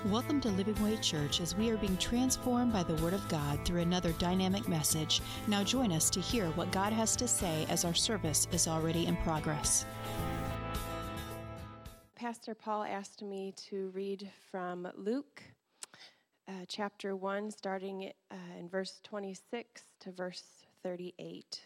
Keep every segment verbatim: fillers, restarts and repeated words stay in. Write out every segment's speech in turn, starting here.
Welcome to Living Way Church as we are being transformed by the Word of God through another dynamic message. Now join us to hear what God has to say as our service is already in progress. Pastor Paul asked me to read from Luke uh, chapter one, starting uh, in verse twenty-six to verse thirty-eight.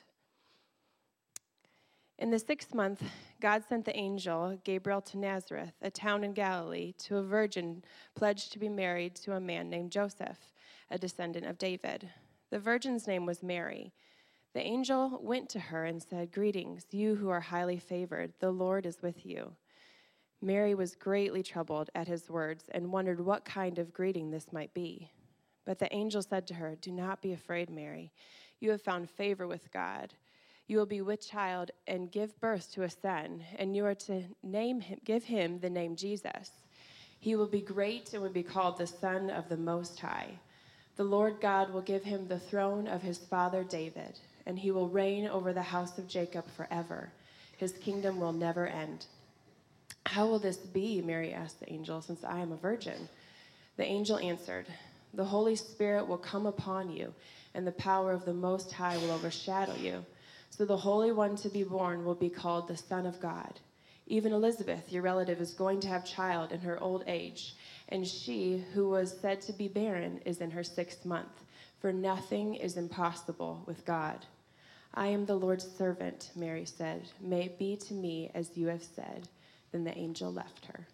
In the sixth month, God sent the angel Gabriel to Nazareth, a town in Galilee, to a virgin pledged to be married to a man named Joseph, a descendant of David. The virgin's name was Mary. The angel went to her and said, "Greetings, you who are highly favored, the Lord is with you." Mary was greatly troubled at his words and wondered what kind of greeting this might be. But the angel said to her, "Do not be afraid, Mary. You have found favor with God. You will be with child and give birth to a son, and you are to name him, give him the name Jesus. He will be great and will be called the Son of the Most High. The Lord God will give him the throne of his father David, and he will reign over the house of Jacob forever. His kingdom will never end." "How will this be?" Mary asked the angel, "since I am a virgin?" The angel answered, "The Holy Spirit will come upon you, and the power of the Most High will overshadow you. So the Holy One to be born will be called the Son of God. Even Elizabeth, your relative, is going to have child in her old age, and she, who was said to be barren, is in her sixth month, for nothing is impossible with God." "I am the Lord's servant," Mary said. "May it be to me as you have said." Then the angel left her.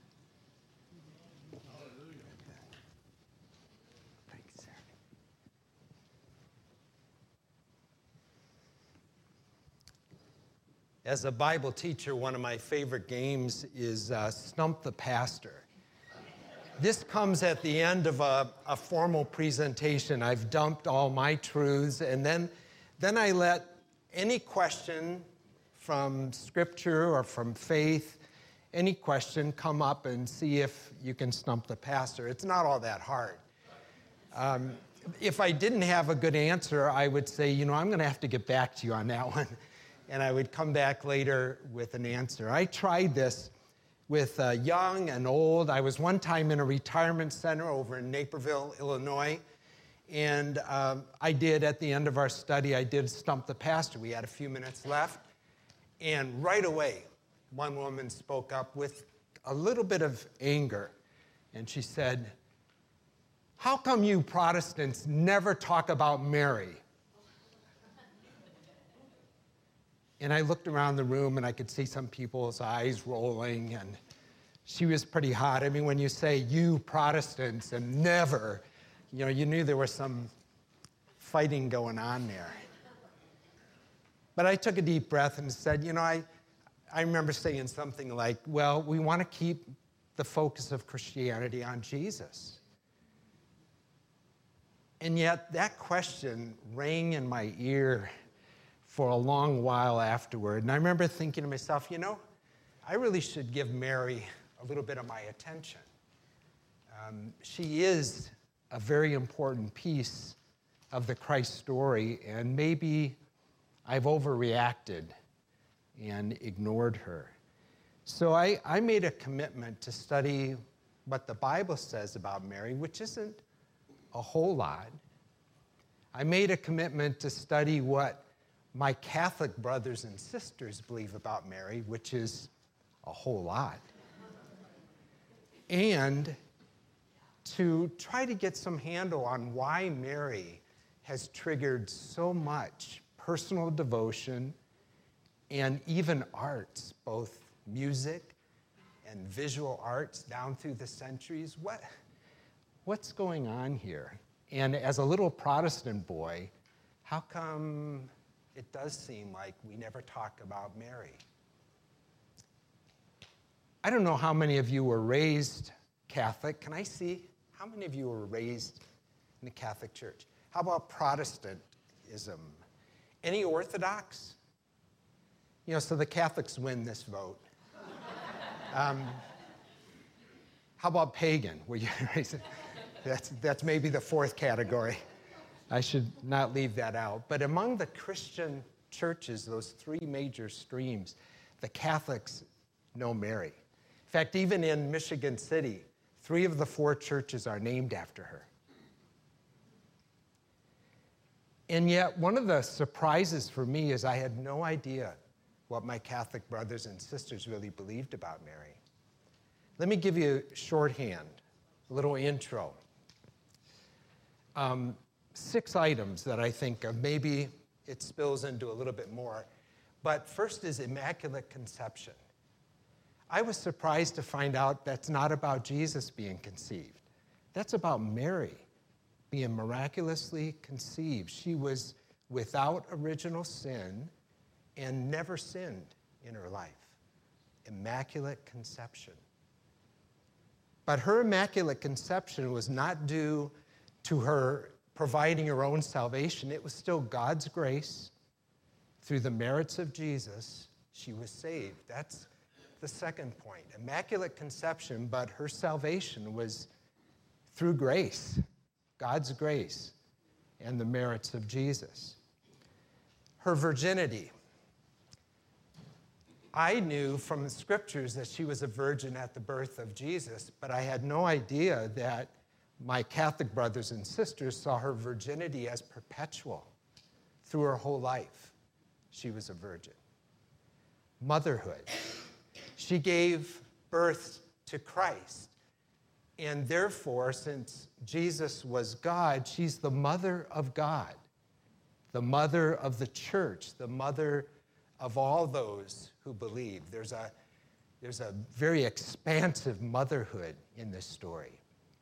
As a Bible teacher, one of my favorite games is uh, Stump the Pastor. This comes at the end of a, a formal presentation. I've dumped all my truths, and then, then I let any question from Scripture or from faith, any question come up and see if you can stump the pastor. It's not all that hard. Um, if I didn't have a good answer, I would say, you know, I'm going to have to get back to you on that one. And I would come back later with an answer. I tried this with uh, young and old. I was one time in a retirement center over in Naperville, Illinois, and um, I did, at the end of our study, I did Stump the Pastor. We had a few minutes left, and right away, one woman spoke up with a little bit of anger, and she said, "How come you Protestants never talk about Mary?" And I looked around the room, and I could see some people's eyes rolling, and she was pretty hot. I mean, when you say, "you Protestants," and never, you know, you knew there was some fighting going on there. But I took a deep breath and said, you know, I, I remember saying something like, well, we want to keep the focus of Christianity on Jesus. And yet that question rang in my ear for a long while afterward. And I remember thinking to myself, you know, I really should give Mary a little bit of my attention. Um, she is a very important piece of the Christ story, and maybe I've overreacted and ignored her. So I, I made a commitment to study what the Bible says about Mary, which isn't a whole lot. I made a commitment to study what my Catholic brothers and sisters believe about Mary, which is a whole lot. And to try to get some handle on why Mary has triggered so much personal devotion and even arts, both music and visual arts down through the centuries. What, what's going on here? And as a little Protestant boy, how come it does seem like we never talk about Mary? I don't know how many of you were raised Catholic. Can I see how many of you were raised in the Catholic Church? How about Protestantism? Any Orthodox? You know, so the Catholics win this vote. Um, how about pagan? Were you raised? That's, that's maybe the fourth category. I should not leave that out. But among the Christian churches, those three major streams, the Catholics know Mary. In fact, even in Michigan City, Three of the four churches are named after her. And yet, one of the surprises for me is I had no idea what my Catholic brothers and sisters really believed about Mary. Let me give you shorthand, a little intro. Um, six items that I think of. Maybe it spills into a little bit more. But first is Immaculate Conception. I was surprised to find out that's not about Jesus being conceived. That's about Mary being miraculously conceived. She was without original sin and never sinned in her life. Immaculate Conception. But her Immaculate Conception was not due to her providing her own salvation. It was still God's grace. Through the merits of Jesus, she was saved. That's the second point. Immaculate Conception, but her salvation was through grace, God's grace, and the merits of Jesus. Her virginity. I knew from the scriptures that she was a virgin at the birth of Jesus, but I had no idea that my Catholic brothers and sisters saw her virginity as perpetual. Through her whole life, she was a virgin. Motherhood. She gave birth to Christ. And therefore, since Jesus was God, she's the mother of God, the mother of the church, the mother of all those who believe. There's a, there's a very expansive motherhood in this story.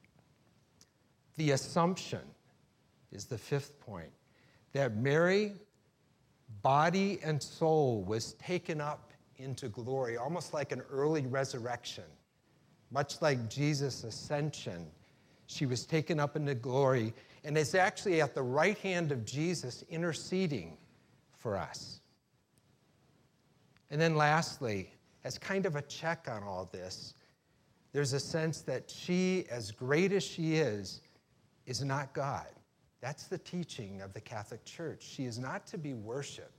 The Assumption is the fifth point, that Mary, body and soul, was taken up into glory, almost like an early resurrection. Much like Jesus' ascension, she was taken up into glory and is actually at the right hand of Jesus interceding for us. And then lastly, as kind of a check on all this, there's a sense that she, as great as she is, is not God. That's the teaching of the Catholic Church. She is not to be worshiped.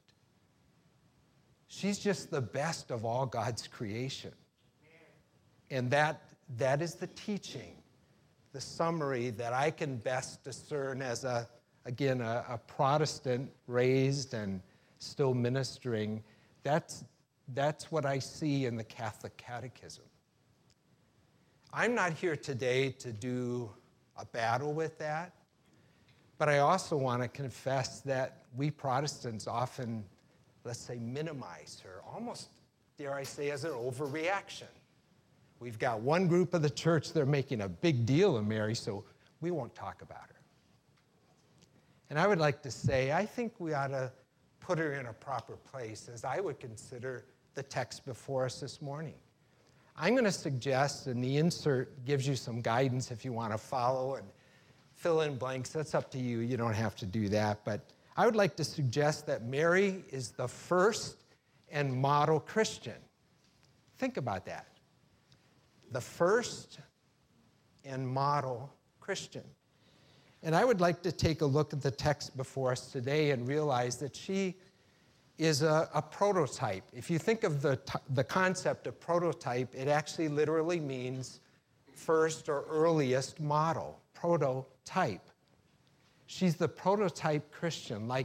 She's just the best of all God's creation. And that, that is the teaching, the summary that I can best discern as, a, again, a, a Protestant raised and still ministering. That's, that's what I see in the Catholic Catechism. I'm not here today to do a battle with that, but I also want to confess that we Protestants often, let's say, minimize her, almost, dare I say, as an overreaction. We've got one group of the church, they're making a big deal of Mary, so we won't talk about her. And I would like to say, I think we ought to put her in a proper place, as I would consider the text before us this morning. I'm going to suggest, and the insert gives you some guidance if you want to follow and fill in blanks. That's up to you. You don't have to do that. But I would like to suggest that Mary is the first and model Christian. Think about that. The first and model Christian. And I would like to take a look at the text before us today and realize that she is a, a prototype. If you think of the, the concept of prototype, it actually literally means first or earliest model, prototype. She's the prototype Christian, like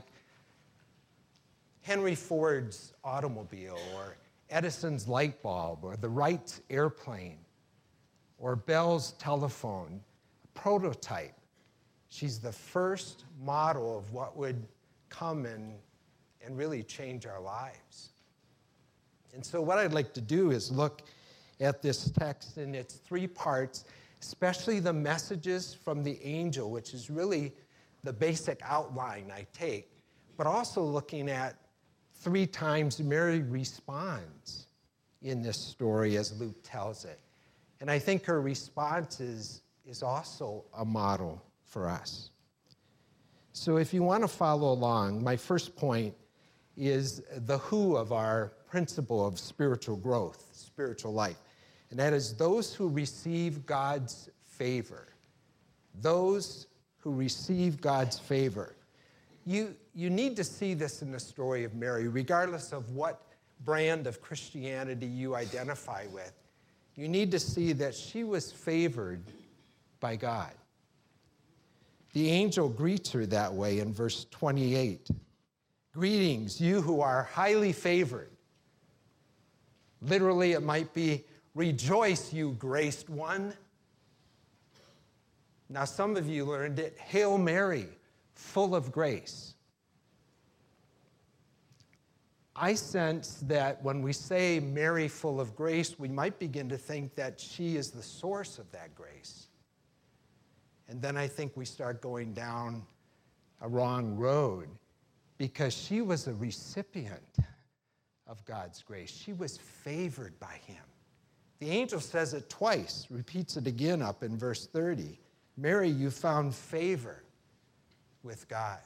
Henry Ford's automobile, or Edison's light bulb, or the Wright's airplane, or Bell's telephone. A prototype. She's the first model of what would come and, and really change our lives. And so what I'd like to do is look at this text in its three parts, especially the messages from the angel, which is really the basic outline I take, but also looking at three times Mary responds in this story as Luke tells it. And I think her response is, is also a model for us. So if you want to follow along, my first point is the who of our principle of spiritual growth, spiritual life. And that is those who receive God's favor. Those who receive God's favor. You, you need to see this in the story of Mary, regardless of what brand of Christianity you identify with. you need to see that she was favored by God. The angel greets her that way in verse twenty-eight. Greetings, you who are highly favored. Literally, it might be, rejoice, you graced one. Now, some of you learned it, Hail Mary, full of grace. I sense that when we say Mary, full of grace, we might begin to think that she is the source of that grace. And then I think we start going down a wrong road, because she was a recipient of God's grace. She was favored by him. The angel says it twice, repeats it again up in verse thirty. Mary, you found favor with God.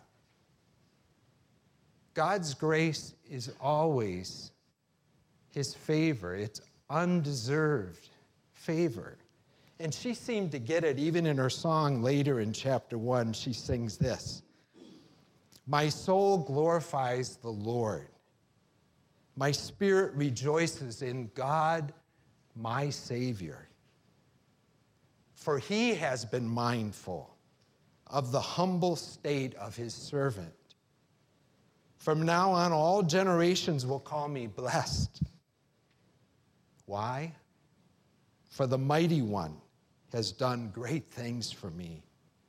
God's grace is always his favor. It's undeserved favor. And she seemed to get it even in her song later in chapter one. She sings this. My soul glorifies the Lord. My spirit rejoices in God, my Savior. For he has been mindful of the humble state of his servant. From now on, all generations will call me blessed. Why? For the mighty one has done great things for me.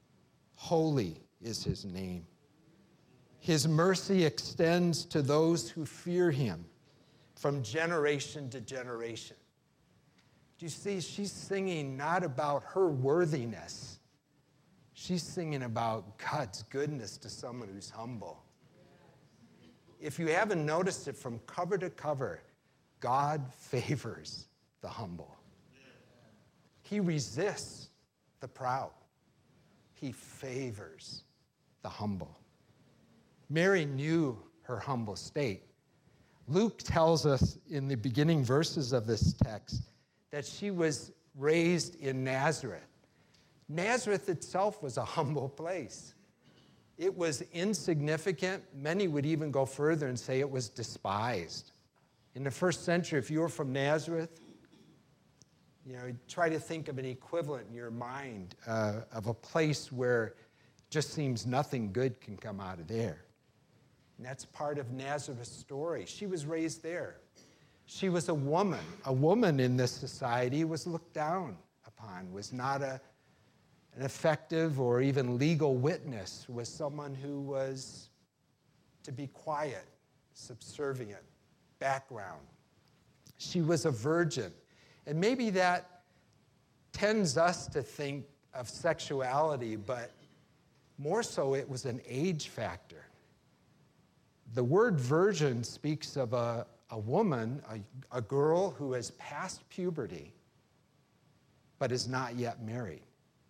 Holy is his name. His mercy extends to those who fear him from generation to generation. Do you see, she's singing not about her worthiness. She's singing about God's goodness to someone who's humble. If you haven't noticed it, from cover to cover, God favors the humble. He resists the proud. He favors the humble. Mary knew her humble state. Luke tells us in the beginning verses of this text that she was raised in Nazareth. Nazareth itself was a humble place. It was insignificant. Many would even go further and say it was despised. In the first century, if you were from Nazareth, you know, try to think of an equivalent in your mind uh, of a place where it just seems nothing good can come out of there. And that's part of Nazareth's story. She was raised there. She was a woman. A woman in this society was looked down upon, was not a, an effective or even legal witness, was someone who was to be quiet, subservient, background. She was a virgin. And maybe that tends us to think of sexuality, but more so it was an age factor. The word virgin speaks of a, a woman, a, a girl who has passed puberty, but is not yet married.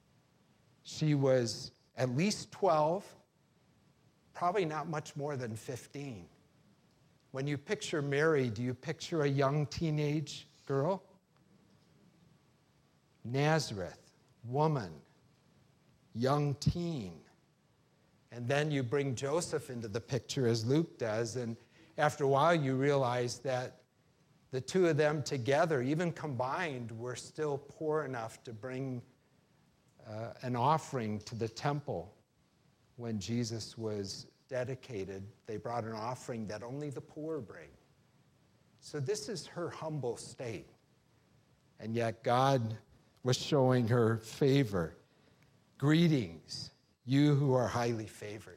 She was at least twelve, probably not much more than fifteen. When you picture Mary, do you picture a young teenage girl? Nazareth, woman, young teen. And then you bring Joseph into the picture, as Luke does, and after a while you realize that the two of them together, even combined, were still poor enough to bring uh, an offering to the temple when Jesus was dedicated. They brought an offering that only the poor bring. So this is her humble state. And yet God was showing her favor. Greetings, you who are highly favored.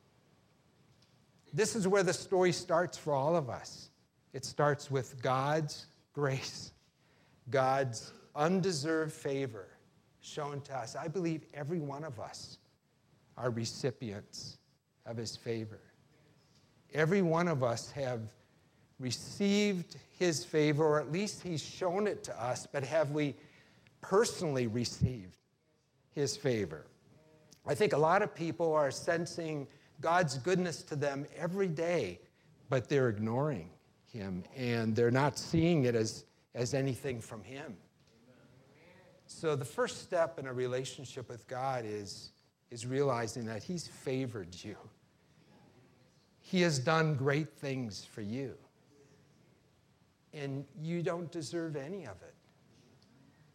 This is where the story starts for all of us. It starts with God's grace, God's undeserved favor shown to us. I believe every one of us are recipients of his favor. Every one of us have received his favor, or at least he's shown it to us, but have we personally received his favor? I think a lot of people are sensing God's goodness to them every day, but they're ignoring him, and they're not seeing it as, as anything from him. So the first step in a relationship with God is, is realizing that he's favored you. He has done great things for you, and you don't deserve any of it.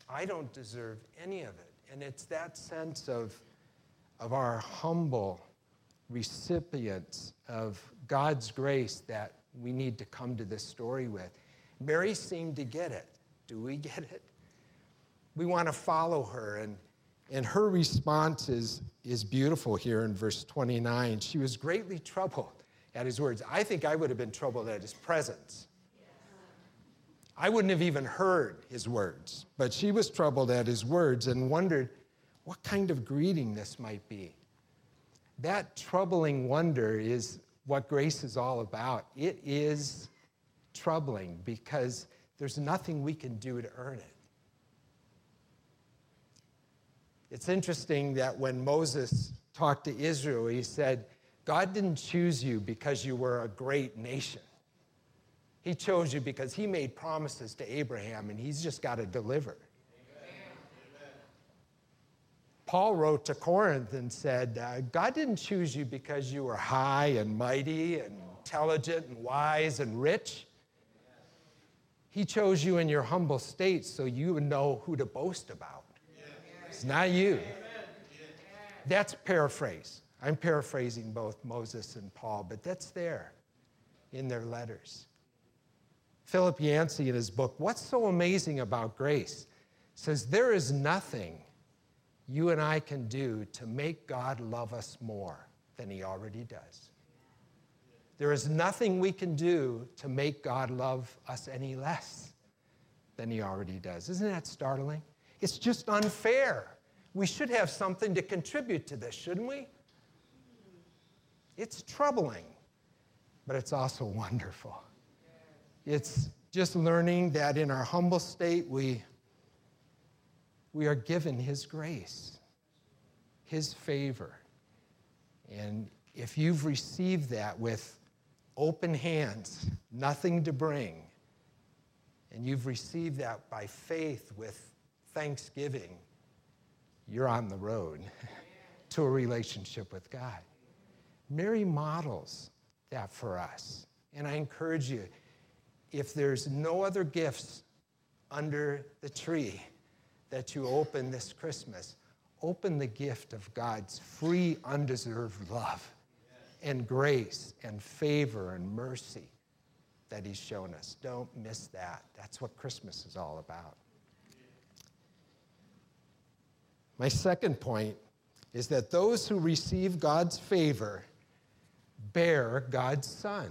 I don't deserve any of it. And it's that sense of, of our humble recipients of God's grace that we need to come to this story with. Mary seemed to get it. Do we get it? We want to follow her, and, and her response is, is beautiful here in verse twenty-nine. She was greatly troubled at his words. I think I would have been troubled at his presence. I wouldn't have even heard his words, but she was troubled at his words and wondered what kind of greeting this might be. That troubling wonder is what grace is all about. It is troubling because there's nothing we can do to earn it. It's interesting that when Moses talked to Israel, he said, God didn't choose you because you were a great nation. He chose you because he made promises to Abraham, and he's just got to deliver. Amen. Paul wrote to Corinth and said, uh, God didn't choose you because you were high and mighty and intelligent and wise and rich. He chose you in your humble state so you would know who to boast about. It's not you. That's paraphrase. I'm paraphrasing both Moses and Paul, but that's there in their letters. Philip Yancey, in his book, What's So Amazing About Grace, says there is nothing you and I can do to make God love us more than he already does. There is nothing we can do to make God love us any less than he already does. Isn't that startling? It's just unfair. We should have something to contribute to this, shouldn't we? It's troubling, but it's also wonderful. It's just learning that in our humble state, we, we are given his grace, his favor. And if you've received that with open hands, nothing to bring, and you've received that by faith with thanksgiving, you're on the road to a relationship with God. Mary models that for us. And I encourage you, if there's no other gifts under the tree that you open this Christmas, open the gift of God's free, undeserved love and grace and favor and mercy that he's shown us. Don't miss that. That's what Christmas is all about. My second point is that those who receive God's favor bear God's Son.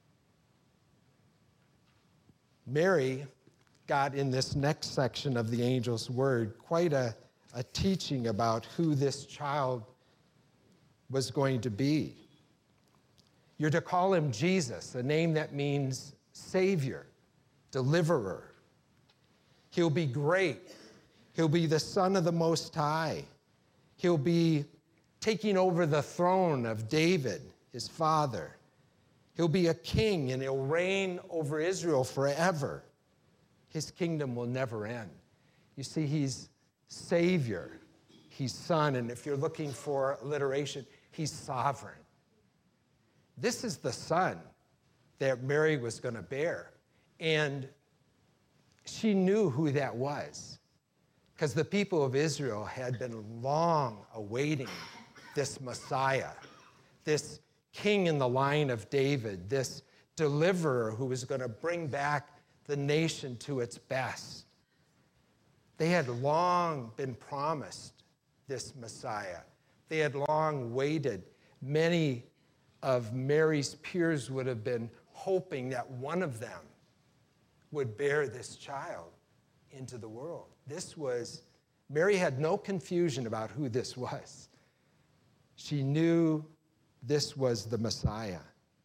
Mary got in this next section of the angel's word quite a, a teaching about who this child was going to be. You're to call him Jesus, a name that means Savior, Deliverer. He'll be great. He'll be the Son of the Most High. He'll be taking over the throne of David, his father. He'll be a king, and he'll reign over Israel forever. His kingdom will never end. You see, he's Savior. He's Son, and if you're looking for alliteration, he's sovereign. This is the Son that Mary was going to bear, and she knew who that was, because the people of Israel had been long awaiting this Messiah, this king in the line of David, this deliverer who was going to bring back the nation to its best. They had long been promised this Messiah. They had long waited. Many of Mary's peers would have been hoping that one of them would bear this child into the world. This was, Mary had no confusion about who this was. She knew this was the Messiah.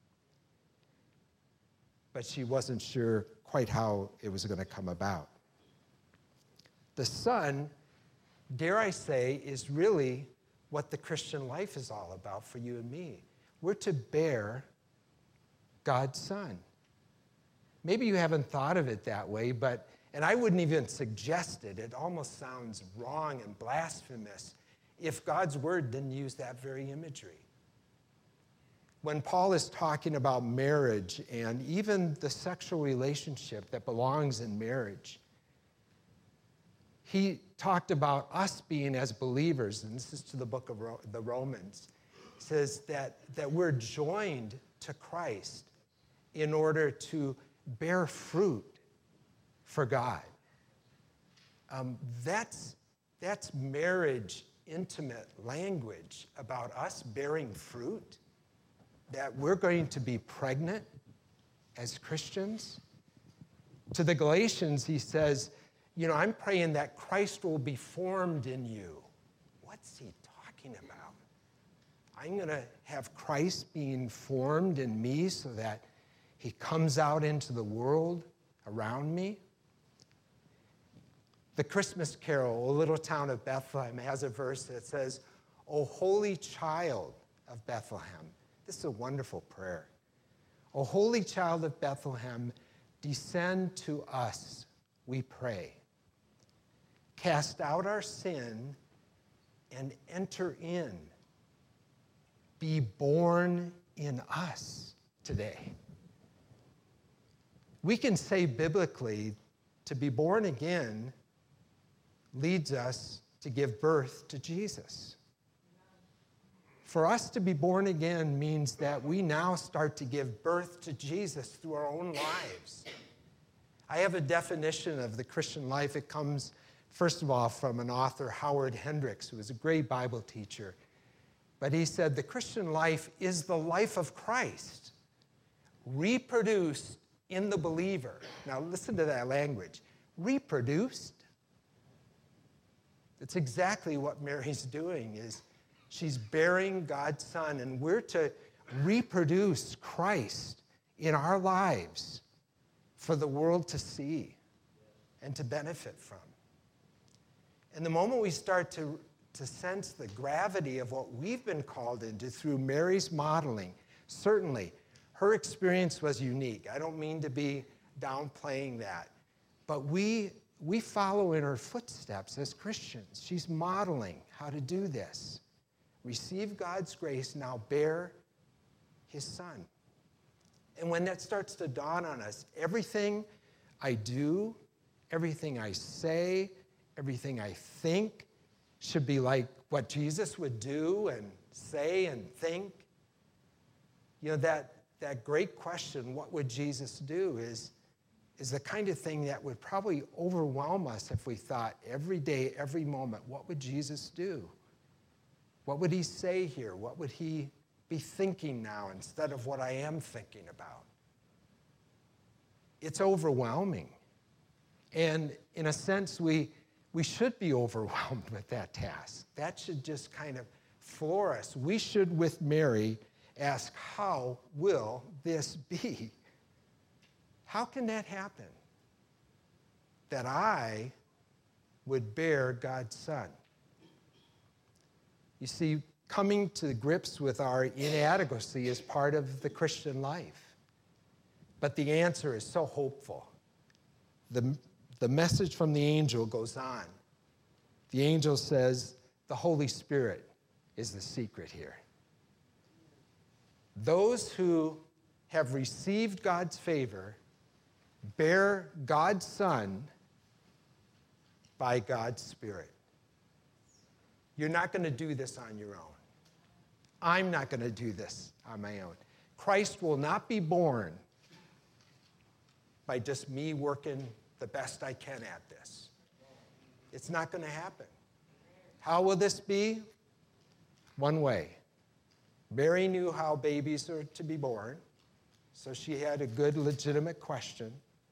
But she wasn't sure quite how it was going to come about. The Son, dare I say, is really what the Christian life is all about for you and me. We're to bear God's Son. Maybe you haven't thought of it that way, but, and I wouldn't even suggest it. It almost sounds wrong and blasphemous if God's word didn't use that very imagery. When Paul is talking about marriage and even the sexual relationship that belongs in marriage, he talked about us being as believers, and this is to the book of Ro- the Romans, says that, that we're joined to Christ in order to bear fruit for God. Um, that's, that's marriage, intimate language about us bearing fruit, that we're going to be pregnant as Christians. To the Galatians, he says, you know, I'm praying that Christ will be formed in you. What's he talking about? I'm going to have Christ being formed in me so that he comes out into the world around me. The Christmas carol, O Little Town of Bethlehem, has a verse that says, O Holy Child of Bethlehem. This is a wonderful prayer. O Holy Child of Bethlehem, descend to us, we pray. Cast out our sin and enter in. Be born in us today. We can say biblically, to be born again leads us to give birth to Jesus. For us to be born again means that we now start to give birth to Jesus through our own lives. I have a definition of the Christian life. It comes, first of all, from an author, Howard Hendricks, who was a great Bible teacher. But he said, the Christian life is the life of Christ, reproduced in the believer. Now listen to that language. Reproduced. That's exactly what Mary's doing, is she's bearing God's Son, and we're to reproduce Christ in our lives for the world to see and to benefit from. And the moment we start to, to sense the gravity of what we've been called into through Mary's modeling, certainly her experience was unique. I don't mean to be downplaying that, but we We follow in her footsteps as Christians. She's modeling how to do this. Receive God's grace, now bear his Son. And when that starts to dawn on us, everything I do, everything I say, everything I think should be like what Jesus would do and say and think. You know, that, that great question, what would Jesus do, is is the kind of thing that would probably overwhelm us if we thought every day, every moment, what would Jesus do? What would he say here? What would he be thinking now instead of what I am thinking about? It's overwhelming. And in a sense, we, we should be overwhelmed with that task. That should just kind of floor us. We should, with Mary, ask, how will this be? How can that happen? That I would bear God's Son. You see, coming to grips with our inadequacy is part of the Christian life. But the answer is so hopeful. The, the message from the angel goes on. The angel says, the Holy Spirit is the secret here. Those who have received God's favor bear God's Son by God's Spirit. You're not going to do this on your own. I'm not going to do this on my own. Christ will not be born by just me working the best I can at this. It's not going to happen. How will this be? One way. Mary knew how babies are to be born, so she had a good, legitimate question.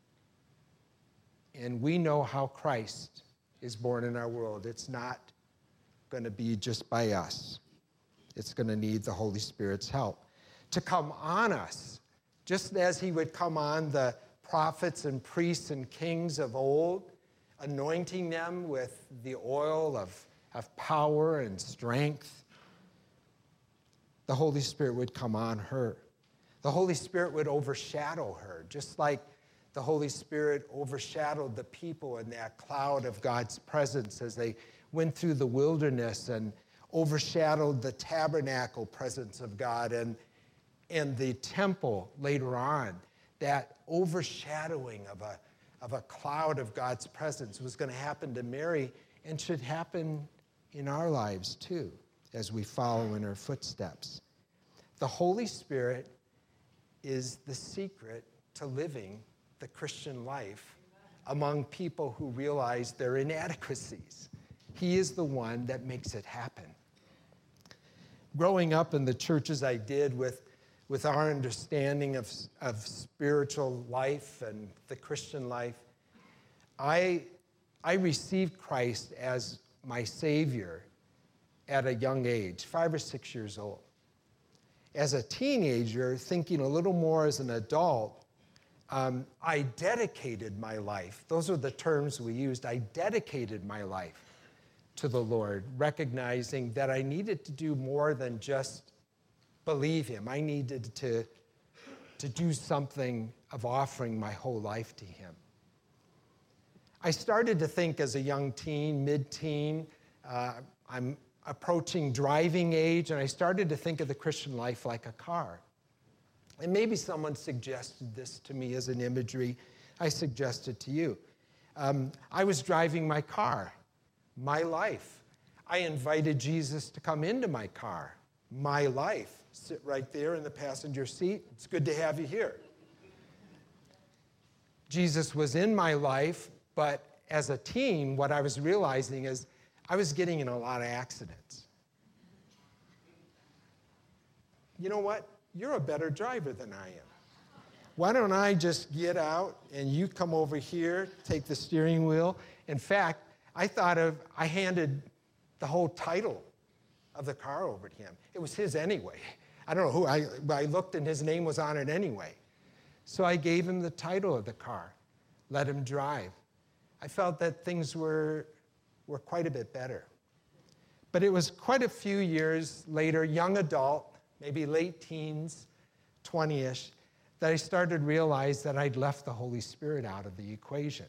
And we know how Christ is born in our world. It's not going to be just by us. It's going to need the Holy Spirit's help to come on us, just as he would come on the prophets and priests and kings of old, anointing them with the oil of, of power and strength. The Holy Spirit would come on her. The Holy Spirit would overshadow her, just like the Holy Spirit overshadowed the people in that cloud of God's presence as they went through the wilderness, and overshadowed the tabernacle presence of God and, and the temple later on. That overshadowing of a, of a cloud of God's presence was going to happen to Mary and should happen in our lives too, as we follow in her footsteps. The Holy Spirit is the secret to living the Christian life among people who realize their inadequacies. He is the one that makes it happen. Growing up in the churches I did with, with our understanding of, of spiritual life and the Christian life, I, I received Christ as my Savior at a young age, five or six years old. As a teenager, thinking a little more as an adult, um, I dedicated my life. Those are the terms we used. I dedicated my life to the Lord, recognizing that I needed to do more than just believe Him. I needed to, to do something of offering my whole life to Him. I started to think as a young teen, mid-teen, uh, I'm approaching driving age, and I started to think of the Christian life like a car. And maybe someone suggested this to me as an imagery. I suggest it to you. Um, I was driving my car, my life. I invited Jesus to come into my car, my life. Sit right there in the passenger seat. It's good to have you here. Jesus was in my life, but as a teen, what I was realizing is I was getting in a lot of accidents. You know what? You're a better driver than I am. Why don't I just get out and you come over here, take the steering wheel? In fact, I thought of, I handed the whole title of the car over to him. It was his anyway. I don't know who, I, I looked and his name was on it anyway. So I gave him the title of the car, let him drive. I felt that things were, were quite a bit better. But it was quite a few years later, young adult, maybe late teens, twenty-ish, that I started to realize that I'd left the Holy Spirit out of the equation.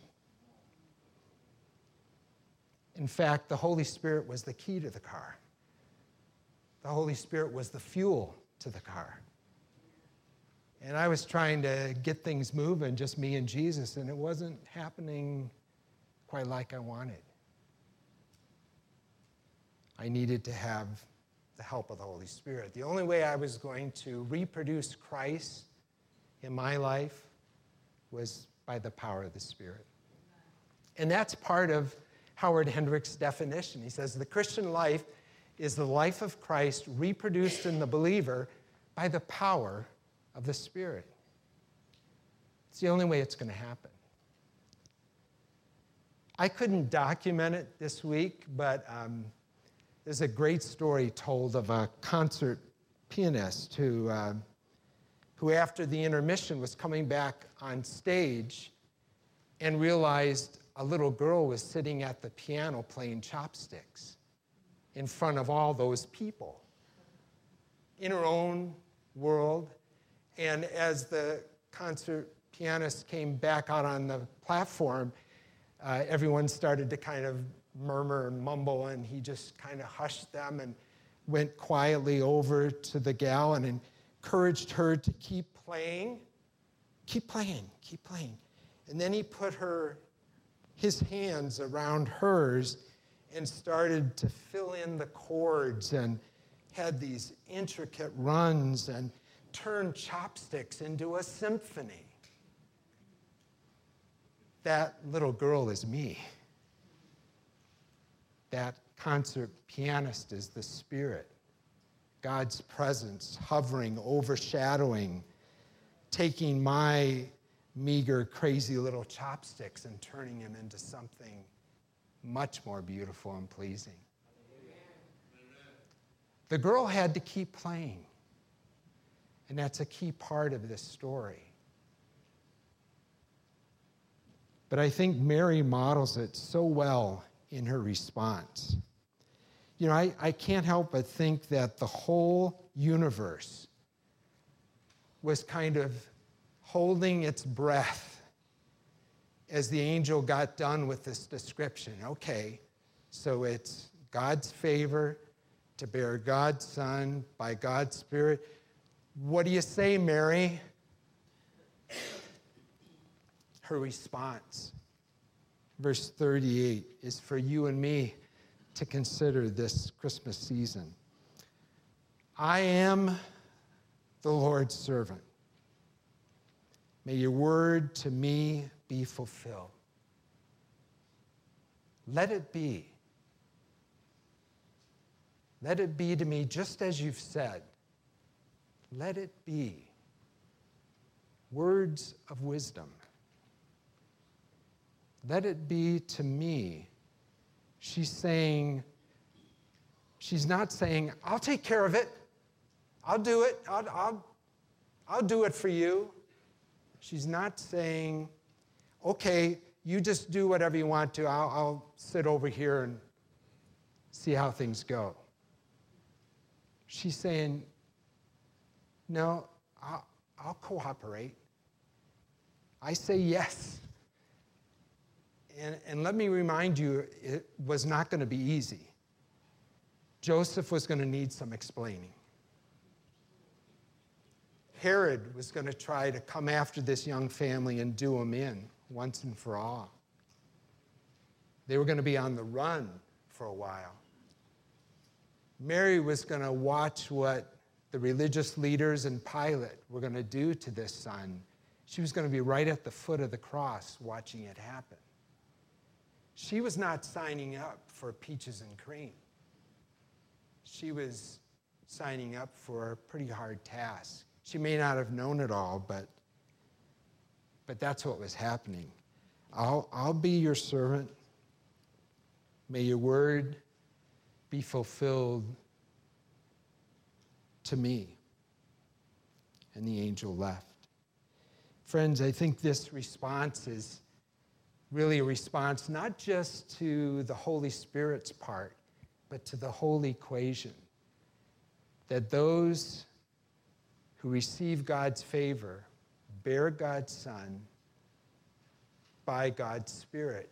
In fact, the Holy Spirit was the key to the car. The Holy Spirit was the fuel to the car. And I was trying to get things moving, just me and Jesus, and it wasn't happening quite like I wanted. I needed to have the help of the Holy Spirit. The only way I was going to reproduce Christ in my life was by the power of the Spirit. And that's part of Howard Hendricks' definition. He says, the Christian life is the life of Christ reproduced in the believer by the power of the Spirit. It's the only way it's going to happen. I couldn't document it this week, but um, there's a great story told of a concert pianist who, uh, who after the intermission was coming back on stage and realized a little girl was sitting at the piano playing chopsticks in front of all those people in her own world. And as the concert pianist came back out on the platform, uh, everyone started to kind of murmur and mumble, and he just kind of hushed them and went quietly over to the gal and encouraged her to keep playing. Keep playing, keep playing. And then he put her, his hands around hers and started to fill in the chords and had these intricate runs and turned chopsticks into a symphony. That little girl is me. That concert pianist is the Spirit. God's presence hovering, overshadowing, taking my meager, crazy little chopsticks and turning them into something much more beautiful and pleasing. The girl had to keep playing. And that's a key part of this story. But I think Mary models it so well in her response. You know, I, I can't help but think that the whole universe was kind of holding its breath as the angel got done with this description. Okay, so it's God's favor to bear God's Son by God's Spirit. What do you say, Mary? her response, verse thirty-eight, is for you and me to consider this Christmas season. I am the Lord's servant. May your word to me be fulfilled. Let it be. Let it be to me just as you've said. Let it be. Words of wisdom. Let it be to me. She's saying, she's not saying, I'll take care of it. I'll do it. I'll, I'll, I'll do it for you. She's not saying, okay, you just do whatever you want to. I'll, I'll sit over here and see how things go. She's saying, no, I'll, I'll cooperate. I say yes. And, and let me remind you, it was not going to be easy. Joseph was going to need some explaining. Herod was going to try to come after this young family and do them in once and for all. They were going to be on the run for a while. Mary was going to watch what the religious leaders and Pilate were going to do to this son. She was going to be right at the foot of the cross watching it happen. She was not signing up for peaches and cream. She was signing up for a pretty hard task. She may not have known it all, but, but that's what was happening. I'll, I'll be your servant. May your word be fulfilled to me. And the angel left. Friends, I think this response is really a response not just to the Holy Spirit's part, but to the whole equation. That those who receive God's favor bear God's Son by God's Spirit.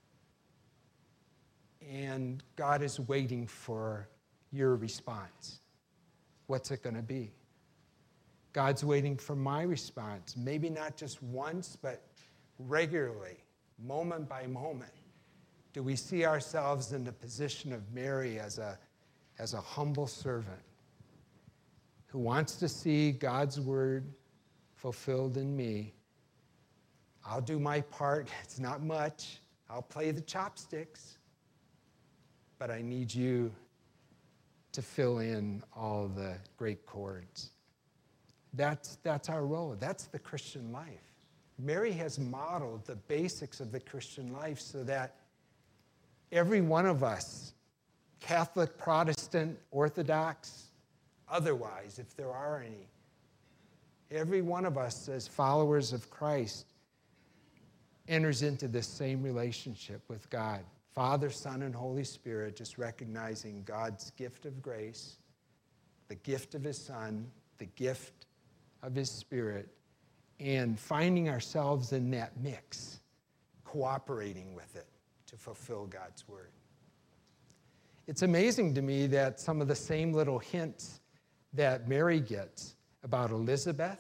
And God is waiting for your response. What's it going to be? God's waiting for my response. Maybe not just once, but regularly, moment by moment. Do we see ourselves in the position of Mary as a, as a humble servant who wants to see God's word fulfilled in me? I'll do my part. It's not much. I'll play the chopsticks. But I need you to fill in all the great chords. That's, that's our role. That's the Christian life. Mary has modeled the basics of the Christian life so that every one of us, Catholic, Protestant, Orthodox, otherwise, if there are any, every one of us as followers of Christ enters into this same relationship with God. Father, Son, and Holy Spirit, just recognizing God's gift of grace, the gift of his Son, the gift of his Spirit, and finding ourselves in that mix, cooperating with it to fulfill God's word. It's amazing to me that some of the same little hints that Mary gets about Elizabeth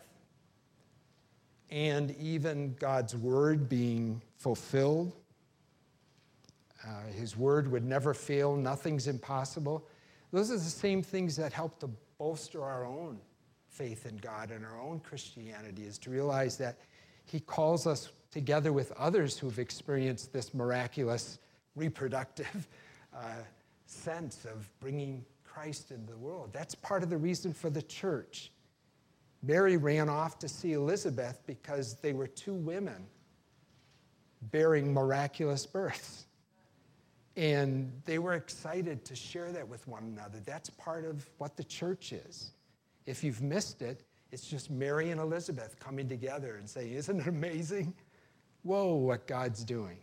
and even God's word being fulfilled, uh, his word would never fail, nothing's impossible. Those are the same things that help to bolster our own faith in God and our own Christianity, is to realize that he calls us together with others who've experienced this miraculous reproductive uh, sense of bringing Christ into the world. That's part of the reason for the church. Mary ran off to see Elizabeth because they were two women bearing miraculous births. And they were excited to share that with one another. That's part of what the church is. If you've missed it, it's just Mary and Elizabeth coming together and saying, isn't it amazing? Whoa, what God's doing.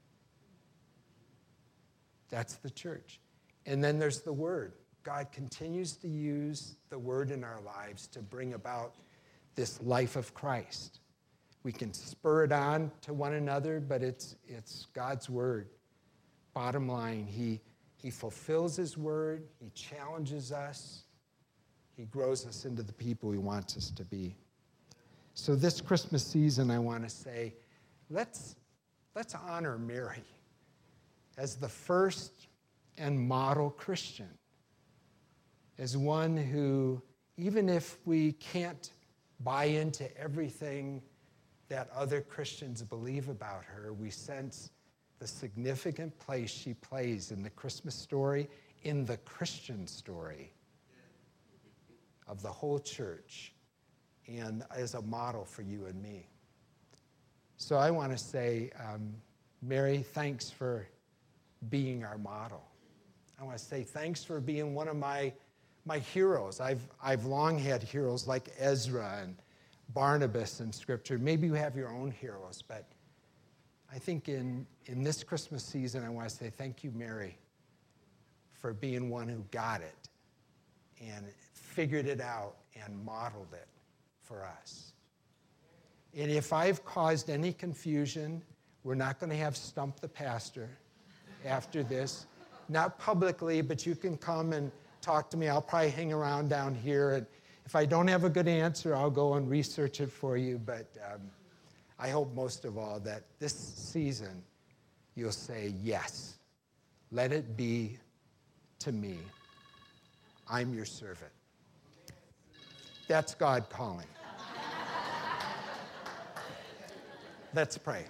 That's the church. And then there's the word. God continues to use the word in our lives to bring about this life of Christ. We can spur it on to one another, but it's, it's God's word. Bottom line, he, he fulfills his word, he challenges us, he grows us into the people he wants us to be. So this Christmas season, I want to say, let's, let's honor Mary as the first and model Christian, as one who, even if we can't buy into everything that other Christians believe about her, we sense the significant place she plays in the Christmas story, in the Christian story of the whole church, and as a model for you and me. So I want to say, um, Mary, thanks for being our model. I want to say thanks for being one of my, my heroes. I've, I've long had heroes like Ezra and Barnabas in Scripture. Maybe you have your own heroes, but I think in, in this Christmas season, I want to say thank you, Mary, for being one who got it and figured it out and modeled it for us. And if I've caused any confusion, we're not going to have Stump the Pastor after this. Not publicly, but you can come and talk to me. I'll probably hang around down here. And if I don't have a good answer, I'll go and research it for you. But um, I hope most of all that this season you'll say, yes, let it be to me. I'm your servant. That's God calling. Let's pray.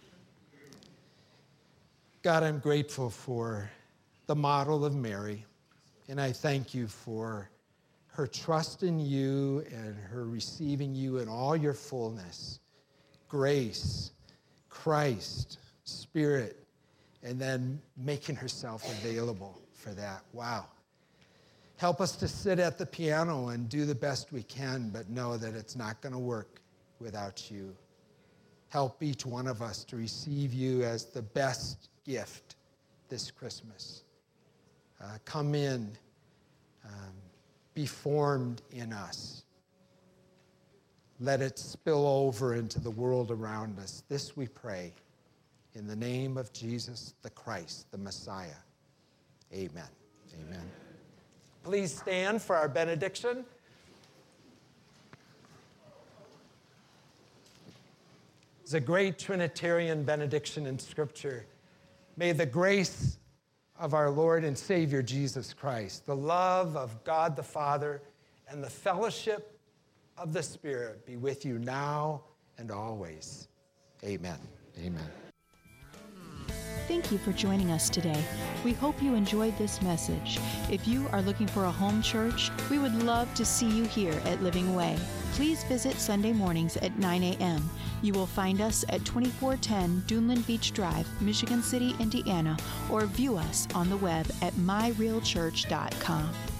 God, I'm grateful for the model of Mary, and I thank you for her trust in you and her receiving you in all your fullness, grace, Christ, Spirit, and then making herself available for that. Wow. Help us to sit at the piano and do the best we can, but know that it's not going to work without you. Help each one of us to receive you as the best gift this Christmas. Uh, come in, um, be formed in us. Let it spill over into the world around us. This we pray in the name of Jesus the Christ, the Messiah. Amen. Amen. Please stand for our benediction. It's a great Trinitarian benediction in Scripture. May the grace of our Lord and Savior Jesus Christ, the love of God the Father, and the fellowship of the Spirit be with you now and always. Amen. Amen. Thank you for joining us today. We hope you enjoyed this message. If you are looking for a home church, we would love to see you here at Living Way. Please visit Sunday mornings at nine a.m. You will find us at twenty-four ten Duneland Beach Drive, Michigan City, Indiana, or view us on the web at my real church dot com.